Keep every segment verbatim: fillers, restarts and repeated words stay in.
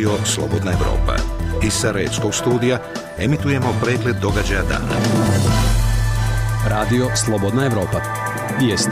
Radio Slobodna Evropa. Iz Sarajevskog studija emitujemo pregled događaja dana. Radio Slobodna Evropa. Vijesti.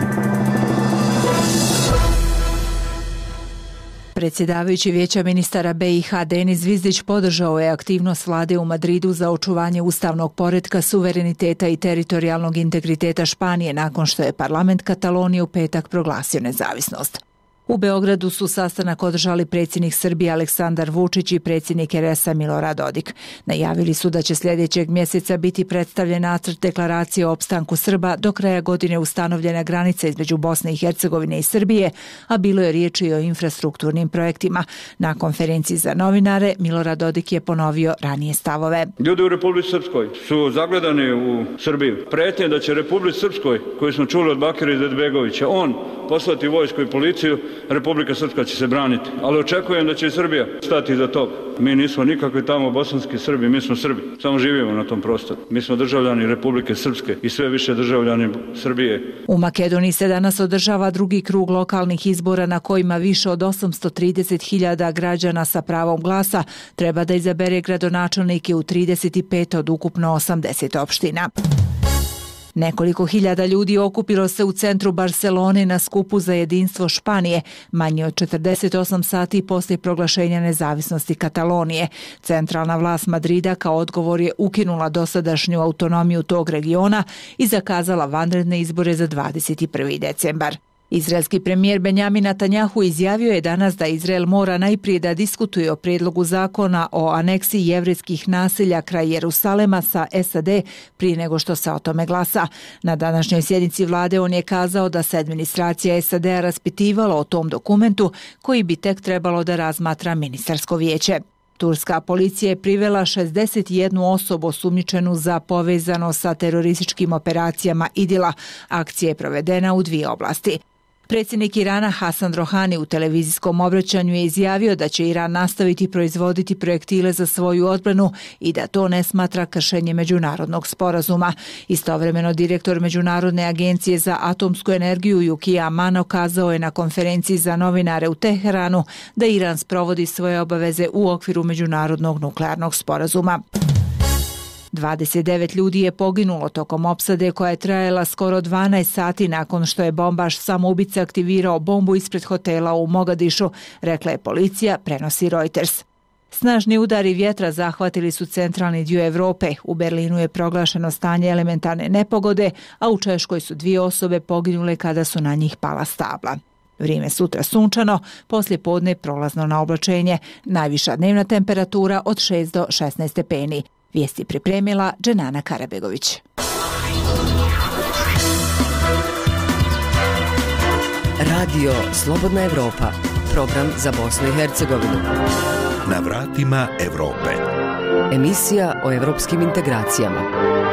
Predsjedavajući Vijeća ministara B i H Denis Zvizdić podržao je aktivnost vlade u Madridu za očuvanje ustavnog poretka, suvereniteta i teritorijalnog integriteta Španije nakon što je parlament Katalonije u petak proglasio nezavisnost. U Beogradu su sastanak održali predsjednik Srbije Aleksandar Vučić i predsjednik R S A Milorad Dodik. Najavili su da će sljedećeg mjeseca biti predstavljen nacrt deklaracije o opstanku Srba, do kraja godine ustanovljena granica između Bosne i Hercegovine i Srbije, a bilo je riječi i o infrastrukturnim projektima. Na konferenciji za novinare Milorad Dodik je ponovio ranije stavove. Ljudi u Republici Srpskoj su zagledani u Srbiju. Prijetnje da će Republici Srpskoj, koju smo čuli od Bakira Izetbegovića, on poslati vojsku i policiju, Republika Srpska će se braniti, ali očekujem da će i Srbija stati iza toga. Mi nismo nikakvi tamo bosanski Srbi, mi smo Srbi, samo živimo na tom prostoru. Mi smo državljani Republike Srpske i sve više državljani Srbije. U Makedoniji se danas održava drugi krug lokalnih izbora na kojima više od osamsto trideset hiljada građana sa pravom glasa treba da izabere gradonačelnike u trideset pet od ukupno osamdeset opština. Nekoliko hiljada ljudi okupilo se u centru Barcelone na skupu za jedinstvo Španije, manje od četrdeset osam sati poslije proglašenja nezavisnosti Katalonije. Centralna vlast Madrida kao odgovor je ukinula dosadašnju autonomiju tog regiona i zakazala vanredne izbore za dvadeset prvi decembar. Izraelski premijer Benjamin Netanjahu izjavio je danas da Izrael mora najprije da diskutuje o prijedlogu zakona o aneksiji jevrejskih naselja kraj Jerusalema sa S A D prije nego što se o tome glasa. Na današnjoj sjednici vlade on je kazao da se administracija S A D-a raspitivala o tom dokumentu koji bi tek trebalo da razmatra ministarsko vijeće. Turska policija je privela šezdeset jednu osobu osumnjičenu za povezano sa terorističkim operacijama Idila. Akcija je provedena u dvije oblasti. Predsjednik Irana Hasan Rohani u televizijskom obraćanju je izjavio da će Iran nastaviti proizvoditi projektile za svoju odbranu i da to ne smatra kršenje međunarodnog sporazuma. Istovremeno direktor Međunarodne agencije za atomsku energiju Yuki Amano kazao je na konferenciji za novinare u Teheranu da Iran sprovodi svoje obaveze u okviru međunarodnog nuklearnog sporazuma. dvadeset devet ljudi je poginulo tokom opsade koja je trajala skoro dvanaest sati nakon što je bombaš samoubica aktivirao bombu ispred hotela u Mogadišu, rekla je policija, prenosi Reuters. Snažni udari vjetra zahvatili su centralni dio Europe. U Berlinu je proglašeno stanje elementarne nepogode, a u Češkoj su dvije osobe poginule kada su na njih pala stabla. Vrijeme sutra sunčano, poslije podne prolazno na oblačenje. Najviša dnevna temperatura od šest do šesnaest stepeni. Vijesti pripremila Dženana Karabegović. Radio Slobodna Evropa, program za Bosnu i Hercegovinu. Na vratima Evrope. Emisija o evropskim integracijama.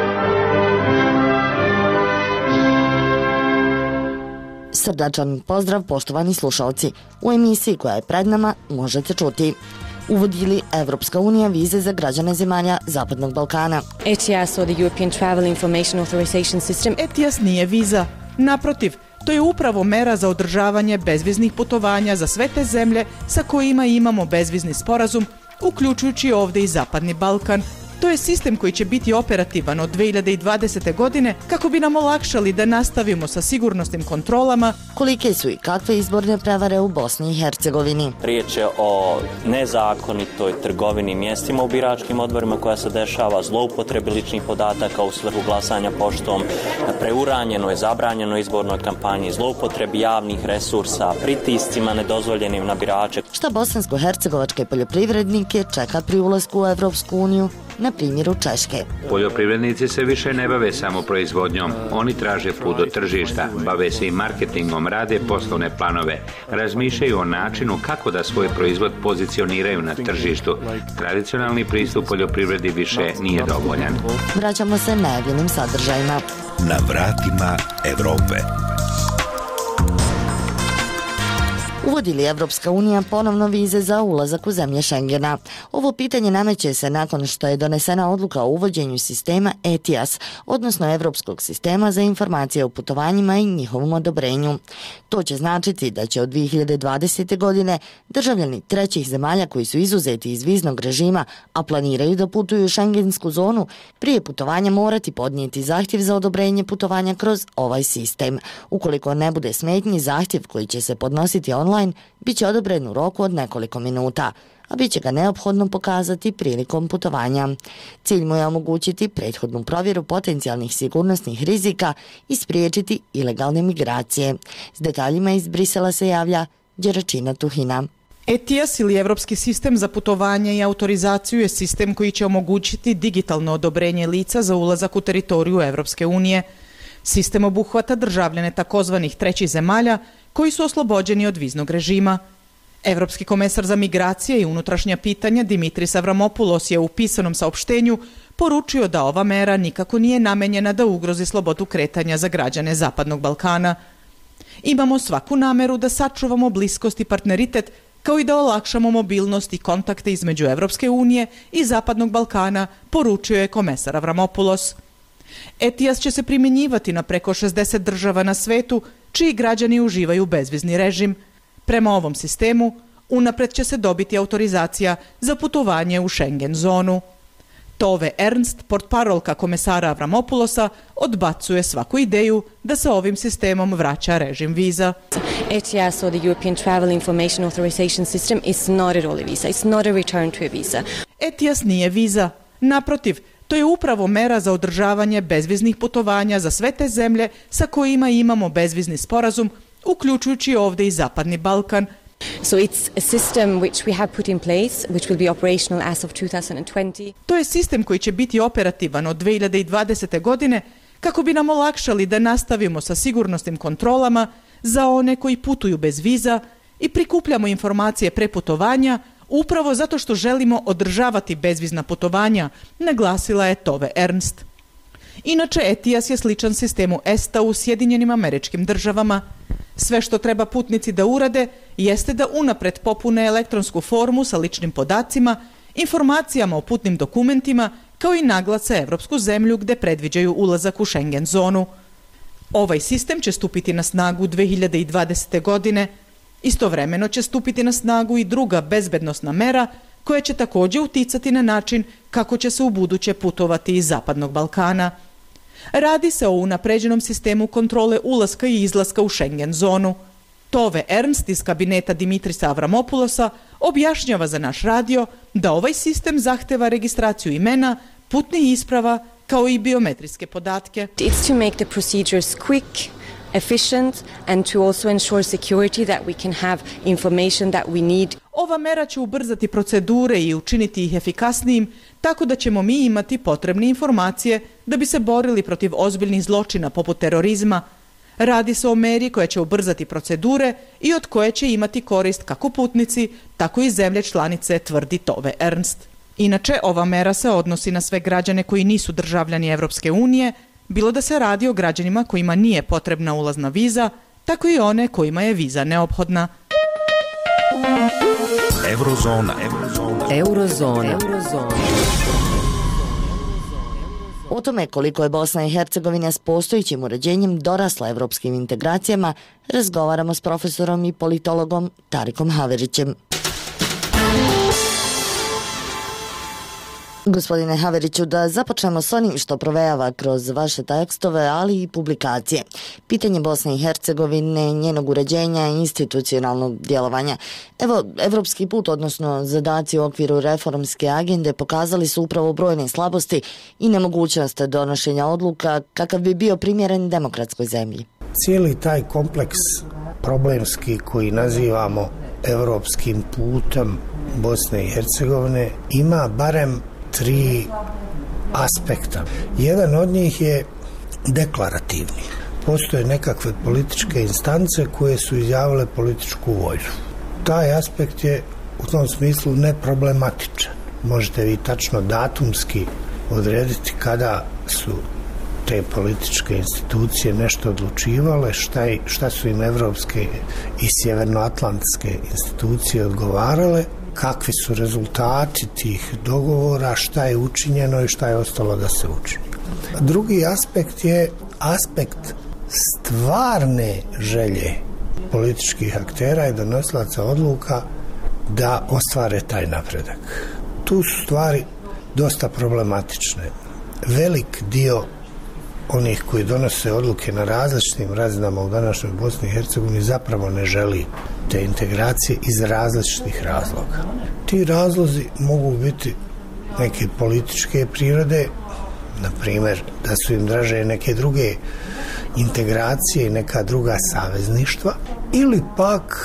Srdačan pozdrav poštovani slušalci. U emisiji koja je pred nama možete čuti: uvodi li Evropska unija vize za građane zemalja Zapadnog Balkana? E T I A S or the European Travel Information Authorization System. E T I A S nije viza. Naprotiv, to je upravo mera za održavanje bezviznih putovanja za sve te zemlje sa kojima imamo bezvizni sporazum, uključujući ovdje i Zapadni Balkan. To je sistem koji će biti operativan od dve hiljade dvadesete. godine kako bi nam olakšali da nastavimo sa sigurnosnim kontrolama. Kolike su i kakve izborne prevare u Bosni i Hercegovini? Riječ je o nezakonitoj trgovini mjestima u biračkim odborima koja se dešava, zloupotrebi ličnih podataka u svrhu glasanja poštom, preuranjenoj, zabranjenoj izbornoj kampanji, zloupotrebi javnih resursa, pritiscima nedozvoljenim na birače. Šta bosansko-hercegovačke poljoprivrednike čeka pri ulasku u Evropsku uniju? Na primjeru Češke. Poljoprivrednici se više ne bave samo proizvodnjom. Oni traže put do tržišta, bave se i marketingom, rade poslovne planove, razmišljaju o načinu kako da svoj proizvod pozicioniraju na tržištu. Tradicionalni pristup poljoprivredi više nije dovoljan. Vraćamo se najavljenim sadržajima. Na vratima Evrope. Uvodi li Evropska unija ponovno vize za ulazak u zemlje Schengena? Ovo pitanje nameće se nakon što je donesena odluka o uvođenju sistema E T I A S, odnosno Evropskog sistema za informacije o putovanjima i njihovom odobrenju. To će značiti da će od dvije hiljade dvadesete. godine državljani trećih zemalja koji su izuzeti iz viznog režima, a planiraju da putuju u šengensku zonu, prije putovanja morati podnijeti zahtjev za odobrenje putovanja kroz ovaj sistem. Ukoliko ne bude smetnji, zahtjev koji će se podnositi online bit će odobren u roku od nekoliko minuta, a bit će ga neophodno pokazati prilikom putovanja. Cilj mu je omogućiti prethodnu provjeru potencijalnih sigurnosnih rizika i spriječiti ilegalne migracije. S detaljima iz Brisela se javlja Đeračina Tuhina. E T I A S ili Evropski sistem za putovanje i autorizaciju je sistem koji će omogućiti digitalno odobrenje lica za ulazak u teritoriju Evropske unije. Sistem obuhvata državljane takozvanih trećih zemalja koji su oslobođeni od viznog režima. Evropski komesar za migracije i unutrašnja pitanja Dimitris Avramopoulos je u pisanom saopštenju poručio da ova mera nikako nije namenjena da ugrozi slobodu kretanja za građane Zapadnog Balkana. Imamo svaku nameru da sačuvamo bliskost i partneritet, kao i da olakšamo mobilnost i kontakte između Evropske unije i Zapadnog Balkana, poručio je komesar Avramopoulos. E T I A S će se primjenjivati na preko šezdeset država na svetu, čiji građani uživaju bezvizni režim. Prema ovom sistemu, unapred će se dobiti autorizacija za putovanje u Schengen zonu. Tove Ernst, portparolka komesara Avramopoulosa, odbacuje svaku ideju da se ovim sistemom vraća režim viza. E T I A S, or the European Travel Information Authorization System, is not at all a visa. It's not a return to a visa. E T I A S nije viza. Naprotiv, to je upravo mera za održavanje bezviznih putovanja za sve te zemlje sa kojima imamo bezvizni sporazum, uključujući ovdje i Zapadni Balkan. So it's a system which we have put in place, which will be operational as of two thousand twenty. To je sistem koji će biti operativan od dvije hiljade dvadesete. godine kako bi nam olakšali da nastavimo sa sigurnosnim kontrolama za one koji putuju bez viza i prikupljamo informacije pre putovanja upravo zato što želimo održavati bezvizna putovanja, naglasila je Tove Ernst. Inače, E T I A S je sličan sistemu E S T A u Sjedinjenim Američkim Državama. Sve što treba putnici da urade jeste da unapred popune elektronsku formu sa ličnim podacima, informacijama o putnim dokumentima, kao i naglase evropsku zemlju gde predviđaju ulazak u Schengen zonu. Ovaj sistem će stupiti na snagu dvije hiljade dvadesete. godine. Istovremeno će stupiti na snagu i druga bezbednosna mera koja će također uticati na način kako će se u buduće putovati iz Zapadnog Balkana. Radi se o unapređenom sistemu kontrole ulaska i izlaska u Schengen zonu. Tove Ernst iz kabineta Dimitrisa Avramopoulosa objašnjava za naš radio da ovaj sistem zahteva registraciju imena, putnih isprava kao i biometrijske podatke. It's to make the procedures quick, efficient and to also ensure security that we can have information that we need. Ova mera će ubrzati procedure i učiniti ih efikasnijim, tako da ćemo mi imati potrebne informacije da bi se borili protiv ozbiljnih zločina poput terorizma. Radi se o meri koja će ubrzati procedure i od koje će imati korist kako putnici, tako i zemlje članice, tvrdi Tove Ernst. Inače, ova mera se odnosi na sve građane koji nisu državljani Evropske unije, bilo da se radi o građanima kojima nije potrebna ulazna viza, tako i one kojima je viza neophodna. Eurozona. Eurozona. Eurozona. Eurozona. O tome koliko je Bosna i Hercegovina s postojićim uređenjem dorasla evropskim integracijama, razgovaramo s profesorom i politologom Tarikom Haverićem. Gospodine Haveriću, da započnemo s onim što provejava kroz vaše tekstove, ali i publikacije. Pitanje Bosne i Hercegovine, njenog uređenja i institucionalnog djelovanja. Evo, evropski put, odnosno zadaci u okviru reformske agende, pokazali su upravo brojne slabosti i nemogućnost donošenja odluka kakav bi bio primjeren demokratskoj zemlji. Cijeli taj kompleks problemski koji nazivamo evropskim putem Bosne i Hercegovine ima barem tri aspekta. Jedan od njih je deklarativni. Postoje nekakve političke instance koje su izjavile političku volju. Taj aspekt je u tom smislu neproblematičan. Možete vi tačno datumski odrediti kada su te političke institucije nešto odlučivale, šta, je, šta su im evropske i sjevernoatlantske institucije odgovarale, kakvi su rezultati tih dogovora, šta je učinjeno i šta je ostalo da se učini. Drugi aspekt je aspekt stvarne želje političkih aktera i donosilaca odluka da ostvare taj napredak. Tu su stvari dosta problematične. Velik dio onih koji donose odluke na različitim razinama u današnjoj Bosni i Hercegovini zapravo ne želi te integracije iz različitih razloga. Ti razlozi mogu biti neke političke prirode, na primjer da su im draže neke druge integracije i neka druga savezništva, ili pak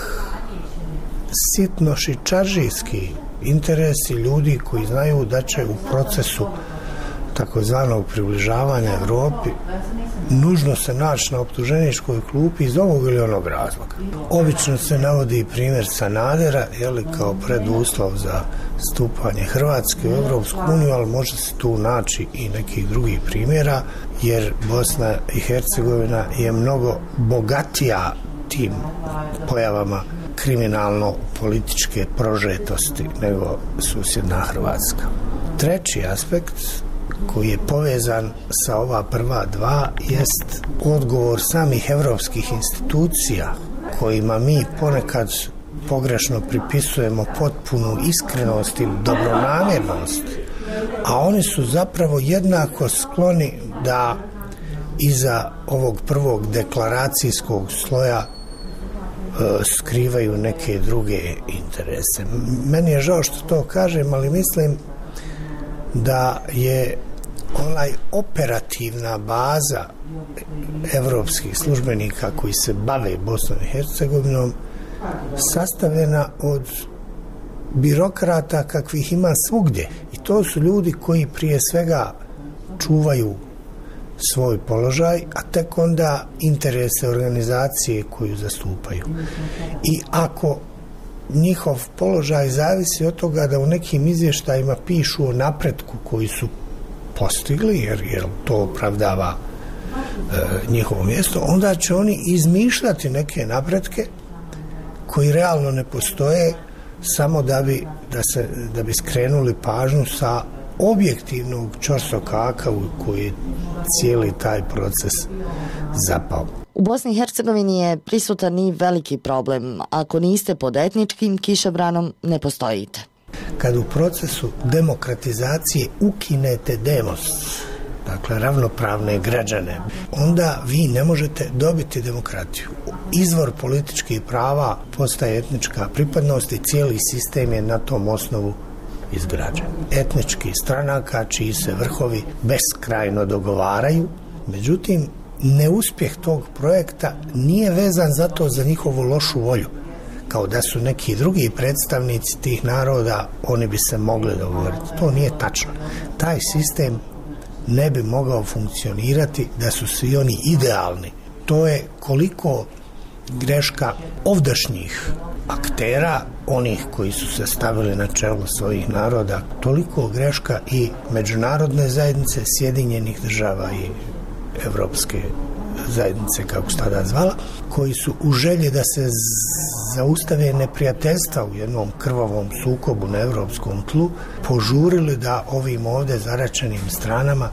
sitno šičaržijski interesi ljudi koji znaju da će u procesu takozvanog približavanja Evropi nužno se naći na optuženičkoj klupi iz ovog ili onog razloga. Obično se navodi primjer Sanadera, jeli, kao preduslov za stupanje Hrvatske u Evropsku uniju, ali može se tu naći i nekih drugih primjera, jer Bosna i Hercegovina je mnogo bogatija tim pojavama kriminalno-političke prožetosti nego susjedna Hrvatska. Treći aspekt koji je povezan sa ova prva dva jest odgovor samih evropskih institucija kojima mi ponekad pogrešno pripisujemo potpunu iskrenost ili dobronamjernost, a oni su zapravo jednako skloni da iza ovog prvog deklaracijskog sloja e, skrivaju neke druge interese. Meni je žao što to kažem, ali mislim da je onaj operativna baza evropskih službenika koji se bave Bosnom i Hercegovinom sastavljena od birokrata kakvih ima svugdje. I to su ljudi koji prije svega čuvaju svoj položaj, a tek onda interese organizacije koju zastupaju. I ako njihov položaj zavisi od toga da u nekim izvještajima pišu o napretku koji su postigli, jer, jer to opravdava e, njihovo mjesto, onda će oni izmišljati neke napretke koji realno ne postoje, samo da bi, da se, da bi skrenuli pažnju sa objektivnog ćorsokaka u koji je cijeli taj proces zapao. U Bosni i Hercegovini je prisutan i veliki problem. Ako niste pod etničkim kišobranom, ne postojite. Kad u procesu demokratizacije ukinete demos, dakle ravnopravne građane, onda vi ne možete dobiti demokratiju. Izvor političkih prava postaje etnička pripadnost i cijeli sistem je na tom osnovu izgrađen. Etnički stranaka čiji se vrhovi beskrajno dogovaraju, međutim neuspjeh tog projekta nije vezan zato za njihovu lošu volju. Kao da su neki drugi predstavnici tih naroda, oni bi se mogli dogovoriti. To nije tačno. Taj sistem ne bi mogao funkcionirati da su svi oni idealni. To je koliko greška ovdašnjih aktera, onih koji su se stavili na čelo svojih naroda, toliko greška i međunarodne zajednice, Sjedinjenih država i Evropske zajednice, kako se tada zvala, koji su u želji da se zaustave neprijateljstva u jednom krvavom sukobu na evropskom tlu, požurili da ovim ovdje zaračenim stranama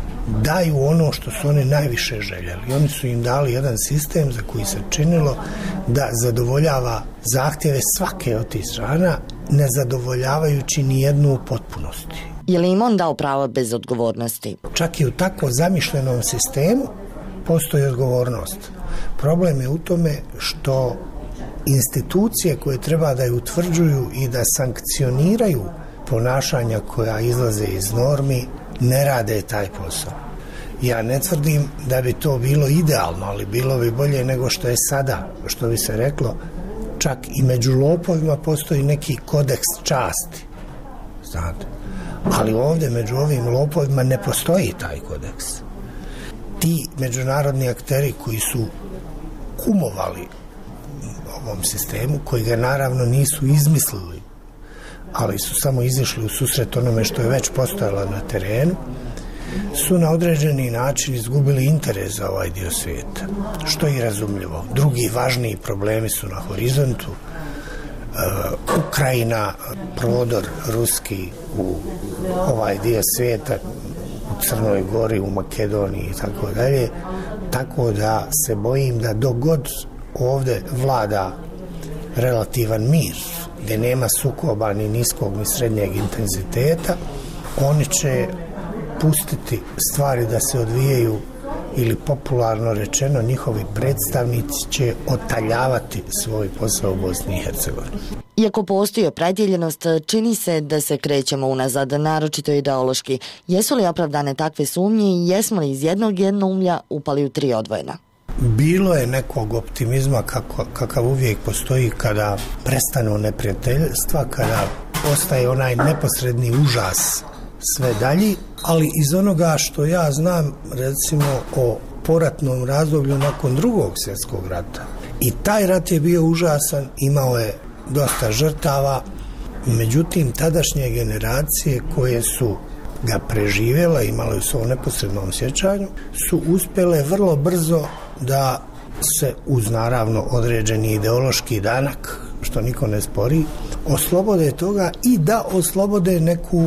daju ono što su oni najviše željeli. Oni su im dali jedan sistem za koji se činilo da zadovoljava zahtjeve svake od tih strana, ne zadovoljavajući ni jednu u potpunosti. Je li im on dao pravo bez odgovornosti? Čak i u tako zamišljenom sistemu postoji odgovornost. Problem je u tome što institucije koje treba da je utvrđuju i da sankcioniraju ponašanja koja izlaze iz normi ne rade taj posao. Ja ne tvrdim da bi to bilo idealno, ali bilo bi bolje nego što je sada. Što bi se reklo, čak i među lopovima postoji neki kodeks časti. Znate? Ali ovdje među ovim lopovima ne postoji taj kodeks. Ti međunarodni akteri koji su kumovali ovom sistemu, koji ga naravno nisu izmislili, ali su samo izišli u susret onome što je već postojalo na terenu, su na određeni način izgubili interes za ovaj dio svijeta, što je i razumljivo. Drugi važniji problemi su na horizontu. Uh, Ukrajina, prodor ruski u ovaj dio svijeta, u Crnoj Gori, u Makedoniji i tako dalje, tako da se bojim da dok god ovdje vlada relativan mir, gdje nema sukoba ni niskog ni srednjeg intenziteta, oni će pustiti stvari da se odvijaju, ili popularno rečeno njihovi predstavnici će otaljavati svoj posao u Bosni i Hercegovini. Iako postoji opredjeljenost, čini se da se krećemo unazad, naročito ideološki. Jesu li opravdane takve sumnje i jesmo li iz jednog jednoumlja upali u tri odvojena? Bilo je nekog optimizma kako, kakav uvijek postoji kada prestanu neprijateljstva, kada postaje onaj neposredni užas sve dalji, ali iz onoga što ja znam, recimo o poratnom razdoblju nakon drugog svjetskog rata, i taj rat je bio užasan, imao je dosta žrtava, međutim tadašnje generacije koje su ga preživjela, imale u svom neposrednom sjećanju, su uspjele vrlo brzo da se uz naravno određeni ideološki danak, što niko ne spori, oslobode toga i da oslobode neku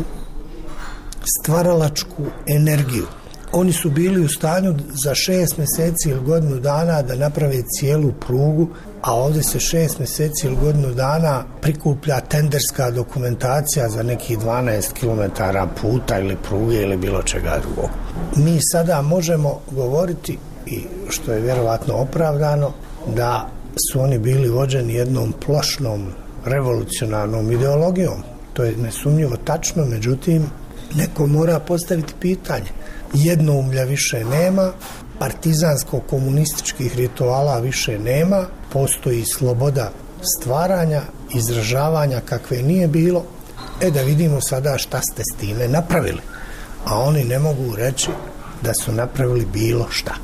stvaralačku energiju. Oni su bili u stanju za šest mjeseci ili godinu dana da naprave cijelu prugu, a ovdje se šest mjeseci ili godinu dana prikuplja tenderska dokumentacija za nekih dvanaest kilometara puta ili pruge ili bilo čega drugog. Mi sada možemo govoriti, i što je vjerovatno opravdano, da su oni bili vođeni jednom plošnom revolucionarnom ideologijom. To je nesumnjivo tačno, međutim neko mora postaviti pitanje. Jednoumlja više nema, partizansko-komunističkih rituala više nema, postoji sloboda stvaranja, izražavanja kakve nije bilo. E da vidimo sada šta ste s time napravili. A oni ne mogu reći da su napravili bilo šta.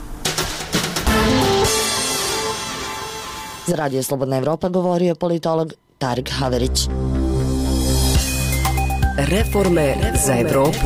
Za Radio Slobodna Evropa govorio politolog Tarik Haverić. Reforme za Evropu.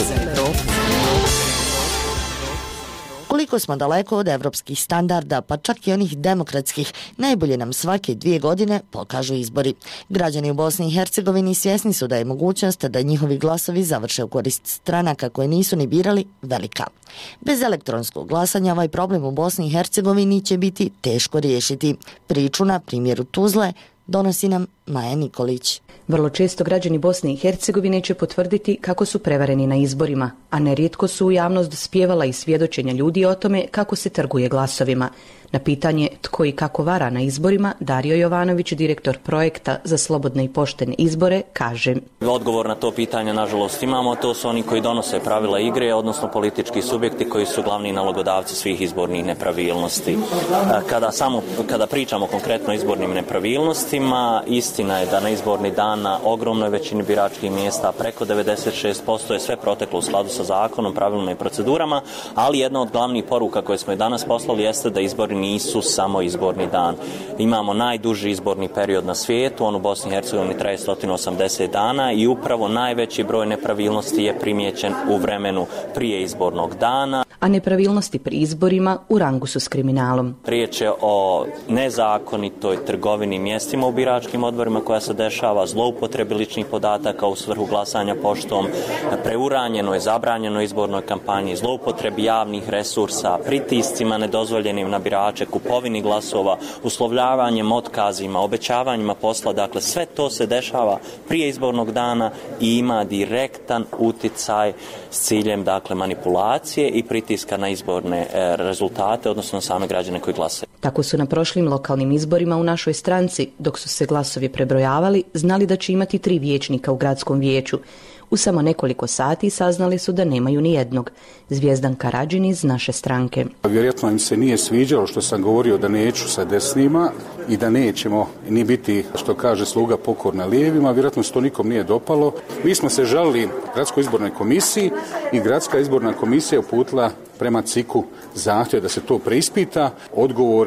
Koliko smo daleko od evropskih standarda, pa čak i onih demokratskih, najbolje nam svake dvije godine pokažu izbori. Građani u Bosni i Hercegovini svjesni su da je mogućnost da njihovi glasovi završe u korist stranaka koje nisu ni birali velika. Bez elektronskog glasanja ovaj problem u Bosni i Hercegovini će biti teško riješiti. Priču na primjeru Tuzle donosi nam Maja Nikolić. Vrlo često građani Bosne i Hercegovine će potvrditi kako su prevareni na izborima, a nerijetko su u javnost dospjevala i svjedočenja ljudi o tome kako se trguje glasovima. Na pitanje tko i kako vara na izborima, Dario Jovanović, direktor projekta za slobodne i poštene izbore, kaže: Odgovor na to pitanje, nažalost, imamo. To su oni koji donose pravila igre, odnosno politički subjekti koji su glavni nalogodavci svih izbornih nepravilnosti. Kada, samo, kada pričamo konkretno o izbornim nepravilnostima, istina je da na izborni dan na ogromnoj većini biračkih mjesta, preko devedeset šest posto, je sve proteklo u skladu sa zakonom, pravilima i procedurama, ali jedna od glavnih poruka koje smo i danas poslali jeste da izbori nisu samo izborni dan. Imamo najduži izborni period na svijetu, on u Bosni i Hercegovini traje sto osamdeset dana i upravo najveći broj nepravilnosti je primijećen u vremenu prije izbornog dana. A nepravilnosti pri izborima u rangu su s kriminalom. Riječ je o nezakonitoj trgovini mjestima u biračkim odborima koja se dešava, zloupotrebi ličnih podataka u svrhu glasanja poštom, preuranjenoj, zabranjenoj izbornoj kampanji, zloupotrebi javnih resursa, pritiscima nedozvoljenim na birače, kupovini glasova, uslovljavanjem otkazima, obećavanjima posla. Dakle, sve to se dešava prije izbornog dana i ima direktan uticaj s ciljem, dakle, manipulacije i pritiska na izborne e, rezultate, odnosno na same građane koji glasaju. Tako su na prošlim lokalnim izborima u našoj stranci, dok su se glasovi prebrojavali, znali da će imati tri vijećnika u gradskom vijeću. U samo nekoliko sati saznali su da nemaju ni jednog. Zvijezdan Karadžin iz naše stranke. Vjerojatno im se nije sviđalo što sam govorio da neću sa desnima i da nećemo ni biti, što kaže sluga, pokorna lijevima. Vjerojatno se to nikom nije dopalo. Mi smo se žalili Gradskoj izbornoj komisiji i Gradska izborna komisija uputila prema C I K-u zahtjev da se to preispita. Odgovor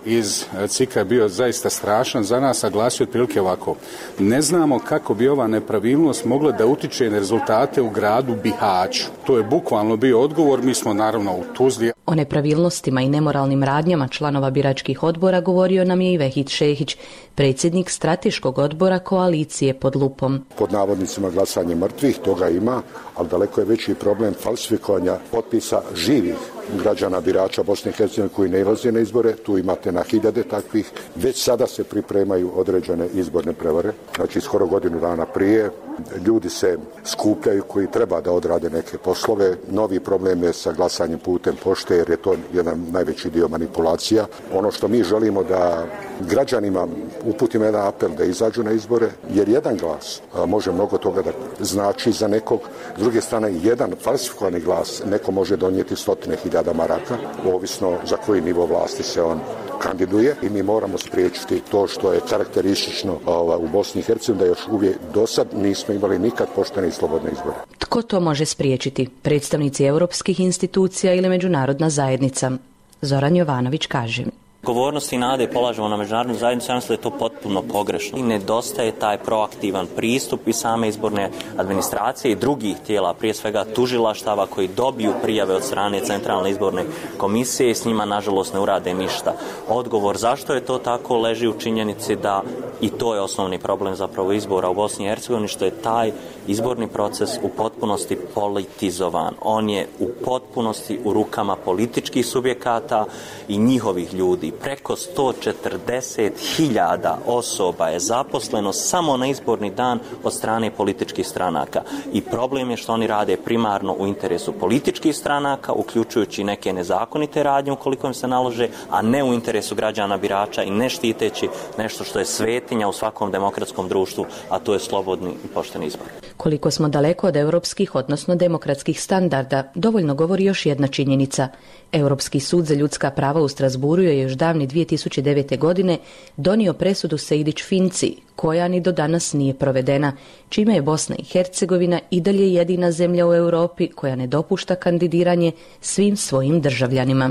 iz C I K-a je bio zaista strašan za nas, a glasio otprilike ovako. Ne znamo kako bi ova nepravilnost mogla da utiče na rezultate u gradu Bihaću. To je bukvalno bio odgovor, mi smo naravno u Tuzli. O nepravilnostima i nemoralnim radnjama članova biračkih odbora govorio nam je i Vehid Šehić, predsjednik strateškog odbora koalicije Pod lupom. Pod navodnicima glasanje mrtvih, toga ima, ali daleko je veći problem falsifikovanja potpisa živih građana birača Bosne i Hercegovine koji ne ilaze na izbore. Tu imate na hiljade takvih. Već sada se pripremaju određene izborne prevare. Znači skoro godinu dana prije ljudi se skupljaju koji treba da odrade neke poslove. Novi problem je sa glasanjem putem pošte jer je to jedan najveći dio manipulacija. Ono što mi želimo da građanima uputimo jedan apel da izađu na izbore jer jedan glas a, može mnogo toga da znači za nekog. S druge strane, jedan falsifikovani glas neko može donijeti stotine hiljada maraka, ovisno za koji nivo vlasti se on kandiduje i mi moramo spriječiti to što je karakteristično ova, u Bosni i Hercegovini, da još uvijek do sad nismo imali nikad poštene i slobodne izbore. Tko to može spriječiti? Predstavnici europskih institucija ili međunarodna zajednica? Zoran Jovanović kaže. Odgovornost i nade polažemo na međunarodnu zajednicu, ja mislim da je to potpuno pogrešno. I nedostaje taj proaktivan pristup i same izborne administracije i drugih tijela, prije svega tužilaštava koji dobiju prijave od strane Centralne izborne komisije i s njima nažalost ne urade ništa. Odgovor zašto je to tako leži u činjenici da, i to je osnovni problem zapravo izbora u Bosni i Hercegovini, što je taj izborni proces u potpunosti politizovan. On je u potpunosti u rukama političkih subjekata i njihovih ljudi. Preko sto četrdeset hiljada osoba je zaposleno samo na izborni dan od strane političkih stranaka. I problem je što oni rade primarno u interesu političkih stranaka, uključujući neke nezakonite radnje ukoliko im se nalože, a ne u interesu građana birača i ne štiteći nešto što je svetinja u svakom demokratskom društvu, a to je slobodni i pošteni izbor. Koliko smo daleko od europskih, odnosno demokratskih standarda, dovoljno govori još jedna činjenica. Europski sud za ljudska prava u Strasburu je još davne dvije tisuće devete. godine donio presudu Sejdić Finci, koja ni do danas nije provedena, čime je Bosna i Hercegovina i dalje jedina zemlja u Europi koja ne dopušta kandidiranje svim svojim državljanima.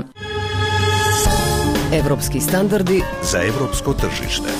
Evropski standardi za evropsko tržište.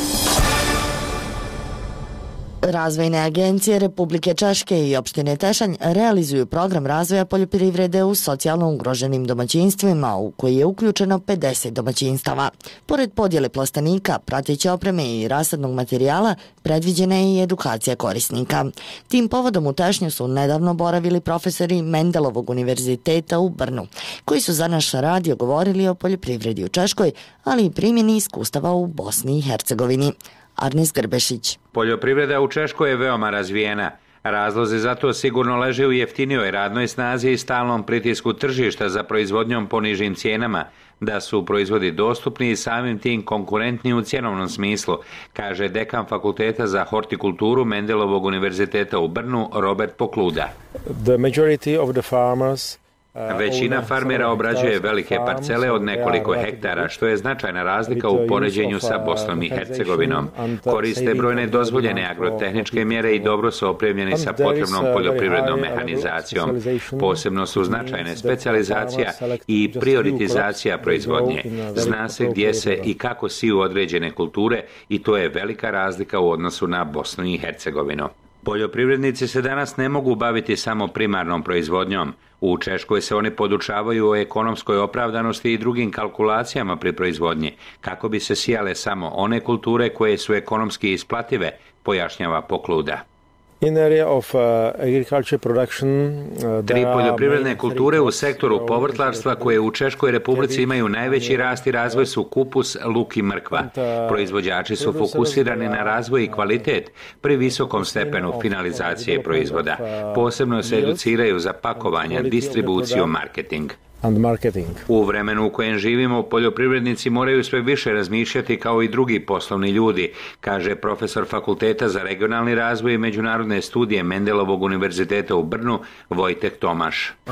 Razvojne agencije Republike Češke i opštine Tešanj realizuju program razvoja poljoprivrede u socijalno ugroženim domaćinstvima u koji je uključeno pedeset domaćinstava. Pored podjele plastenika, prateće opreme i rasadnog materijala, predviđena je i edukacija korisnika. Tim povodom u Tešnju su nedavno boravili profesori Mendelovog univerziteta u Brnu, koji su za naš radio govorili o poljoprivredi u Češkoj, ali i primjeni iskustava u Bosni i Hercegovini. Arnes Grbešić. Poljoprivreda u Češkoj je veoma razvijena. Razlozi za to sigurno leže u jeftinijoj radnoj snazi i stalnom pritisku tržišta za proizvodnjom po nižim cijenama, da su proizvodi dostupni i samim tim konkurentni u cjenovnom smislu, kaže dekan Fakulteta za hortikulturu Mendelovog univerziteta u Brnu Robert Pokluda. The majority of the farmers Većina farmera obrađuje velike parcele od nekoliko hektara, što je značajna razlika u poređenju sa Bosnom i Hercegovinom. Koriste brojne dozvoljene agrotehničke mjere i dobro su opremljeni sa potrebnom poljoprivrednom mehanizacijom. Posebno su značajne specijalizacija i prioritizacija proizvodnje. Zna se gdje se i kako siju određene kulture i to je velika razlika u odnosu na Bosnu i Hercegovinu. Poljoprivrednici se danas ne mogu baviti samo primarnom proizvodnjom. U Češkoj se oni podučavaju o ekonomskoj opravdanosti i drugim kalkulacijama pri proizvodnji, kako bi se sijale samo one kulture koje su ekonomski isplative, pojašnjava Pokluda. In area of uh, agriculture production, uh, Tri poljoprivredne kulture u sektoru povrtlarstva koje u Češkoj Republici imaju najveći rast i razvoj su kupus, luk i mrkva. Proizvođači su fokusirani na razvoj i kvalitet pri visokom stepenu finalizacije proizvoda. Posebno se educiraju za pakovanje, distribuciju, marketing. And marketing. U vremenu u kojem živimo, poljoprivrednici moraju sve više razmišljati kao i drugi poslovni ljudi, kaže profesor Fakulteta za regionalni razvoj i međunarodne studije Mendelovog univerziteta u Brnu Vojtek Tomaš. Uh,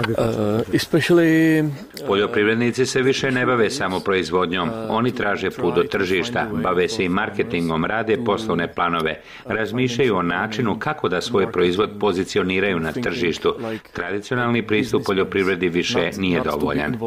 especially, uh, Poljoprivrednici se više ne bave samo proizvodnjom, oni traže put do tržišta, bave se i marketingom, rade poslovne planove, razmišljaju o načinu kako da svoj proizvod pozicioniraju na tržištu. Tradicionalni pristup poljoprivredi više nije dobar. nezadovoljan.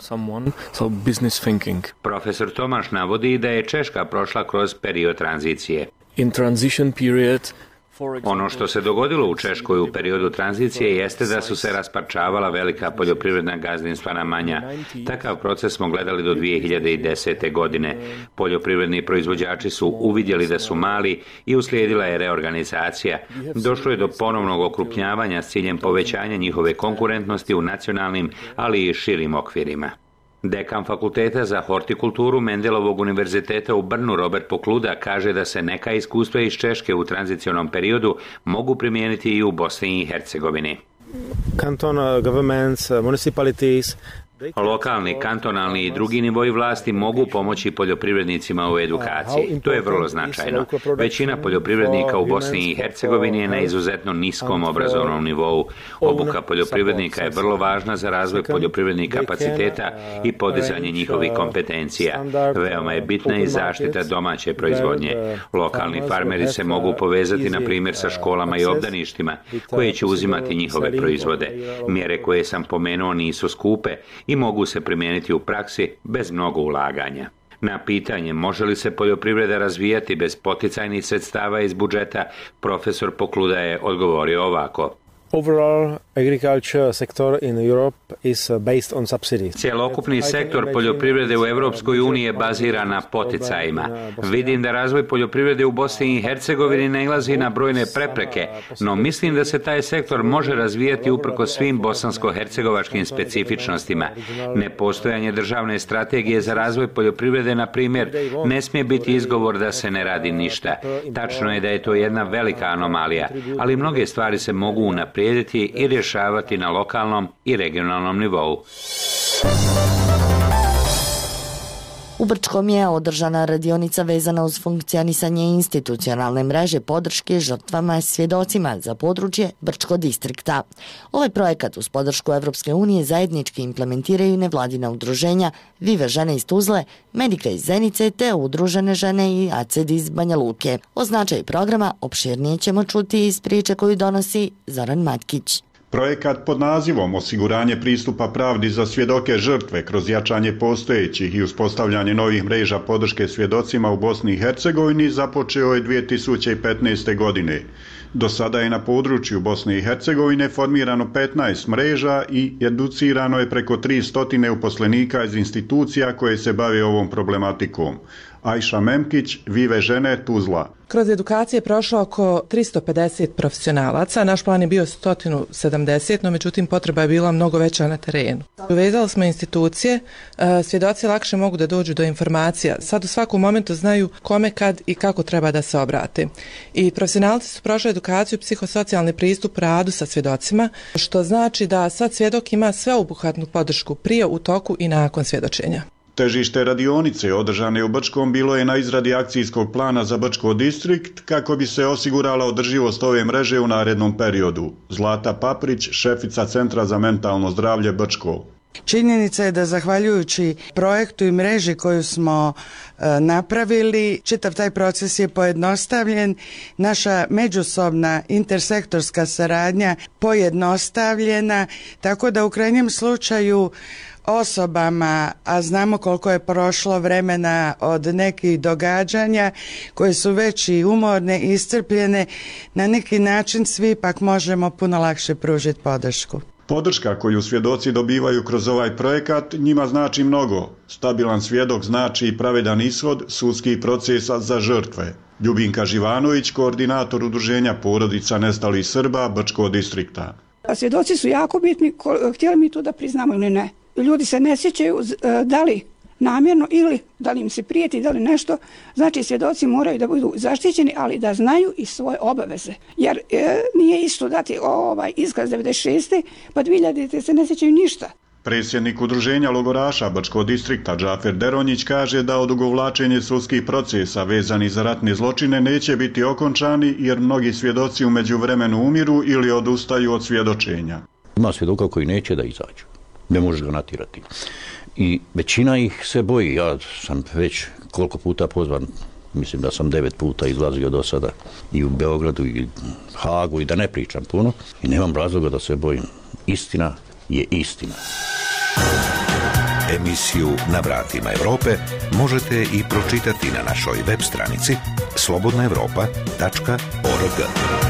Profesor Tomaš navodi da je Češka prošla kroz period tranzicije. In transition period, ono što se dogodilo u Češkoj u periodu tranzicije jeste da su se rasparčavala velika poljoprivredna gazdinstva na manja. Takav proces smo gledali do dvije hiljade desete. godine. Poljoprivredni proizvođači su uvidjeli da su mali i uslijedila je reorganizacija. Došlo je do ponovnog okrupnjavanja s ciljem povećanja njihove konkurentnosti u nacionalnim, ali i širim okvirima. Dekan Fakulteta za hortikulturu Mendelovog univerziteta u Brnu Robert Pokluda kaže da se neka iskustva iz Češke u tranzicionom periodu mogu primijeniti i u Bosni i Hercegovini. Canton governments, municipalities, Lokalni, kantonalni i drugi nivoji vlasti mogu pomoći poljoprivrednicima u edukaciji. To je vrlo značajno. Većina poljoprivrednika u Bosni i Hercegovini je na izuzetno niskom obrazovnom nivou. Obuka poljoprivrednika je vrlo važna za razvoj poljoprivrednih kapaciteta i podizanje njihovih kompetencija. Veoma je bitna i zaštita domaće proizvodnje. Lokalni farmeri se mogu povezati, na primjer, sa školama i obdaništima koje će uzimati njihove proizvode. Mjere koje sam pomenuo nisu skupe i mogu se primijeniti u praksi bez mnogo ulaganja. Na pitanje može li se poljoprivreda razvijati bez poticajnih sredstava iz budžeta, profesor Pokluda je odgovorio ovako. Overall agriculture sector in Europe is based on subsidies. Cjelokupni sektor poljoprivrede u Europskoj uniji je baziran na poticajima. Vidim da razvoj poljoprivrede u Bosni i Hercegovini nailazi na brojne prepreke, no mislim da se taj sektor može razvijati uprkos svim bosansko-hercegovačkim specifičnostima. Nepostojanje državne strategije za razvoj poljoprivrede, na primjer, ne smije biti izgovor da se ne radi ništa. Tačno je da je to jedna velika anomalija, ali mnoge stvari se mogu unaprijediti i rješavati na lokalnom i regionalnom nivou. U Brčkom je održana radionica vezana uz funkcionisanje institucionalne mreže podrške žrtvama svjedocima za područje Brčko distrikta. Ovaj projekat uz podršku Evropske unije zajednički implementiraju nevladina udruženja Vive žene iz Tuzle, Medika iz Zenice te Udružene žene i A C E D iz Banja Luke. O značaju programa opširnije ćemo čuti iz priče koju donosi Zoran Matkić. Projekat pod nazivom Osiguranje pristupa pravdi za svjedoke žrtve kroz jačanje postojećih i uspostavljanje novih mreža podrške svjedocima u Bosni i Hercegovini započeo je dvije tisuće petnaeste. godine. Do sada je na području Bosne i Hercegovine formirano petnaest mreža i educirano je preko tristo uposlenika iz institucija koje se bave ovom problematikom. Ajša Memkić, Vive žene, Tuzla. Kroz edukacije je prošlo oko tristo pedeset profesionalaca, naš plan je bio sto sedamdeset, no međutim potreba je bila mnogo veća na terenu. Uvezali smo institucije, svjedoci lakše mogu da dođu do informacija. Sad u svakom momentu znaju kome, kad i kako treba da se obrate. I profesionalci su prošli edukaciju psihosocijalni pristup radu sa svjedocima, što znači da sad svjedok ima sveobuhvatnu podršku prije, u toku i nakon svjedočenja. Težište radionice održane u Brčkom bilo je na izradi akcijskog plana za Brčko distrikt kako bi se osigurala održivost ove mreže u narednom periodu. Zlata Paprić, šefica Centra za mentalno zdravlje Brčko. Činjenica je da zahvaljujući projektu i mreži koju smo e, napravili, čitav taj proces je pojednostavljen, naša međusobna intersektorska saradnja pojednostavljena, tako da u krajnjem slučaju osobama, a znamo koliko je prošlo vremena od nekih događanja koje su već i umorne i iscrpljene, na neki način svi ipak možemo puno lakše pružiti podršku. Podrška koju svjedoci dobivaju kroz ovaj projekat njima znači mnogo. Stabilan svjedok znači i pravedan ishod sudskih procesa za žrtve. Ljubinka Živanović, koordinator udruženja porodica nestalih Srba Brčko distrikta. Svjedoci su jako bitni, htjeli mi to da priznamo ili ne. Ljudi se ne sjećaju da li namjerno ili da li im se prijeti, da li nešto. Znači, svjedoci moraju da budu zaštićeni, ali da znaju i svoje obaveze. Jer e, nije isto dati ovaj iskaz devedeset šeste pa dvije hiljadite se ne sjećaju ništa. Predsjednik udruženja logoraša Brčkog distrikta Džafer Deronjić kaže da odugovlačenje sudskih procesa vezani za ratne zločine neće biti okončani jer mnogi svjedoci u međuvremenu umiru ili odustaju od svjedočenja. Ima svjedoka koji neće da izađu. Ne možeš ga natirati. I većina ih se boji. Ja sam već koliko puta pozvan, mislim da sam devet puta izlazio do sada i u Beogradu i Hagu i da ne pričam puno i nemam razloga da se bojim. Istina je istina. Emisiju Na vratima Europe možete i pročitati na našoj web stranici slobodna europa tačka org.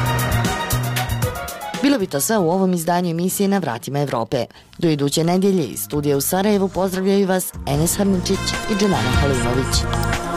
Bilo bi to sve u ovom izdanju emisije Na vratima Europe. Do iduće nedjelje iz studija u Sarajevu pozdravljaju vas Enes Harničić i Dženana Halimović.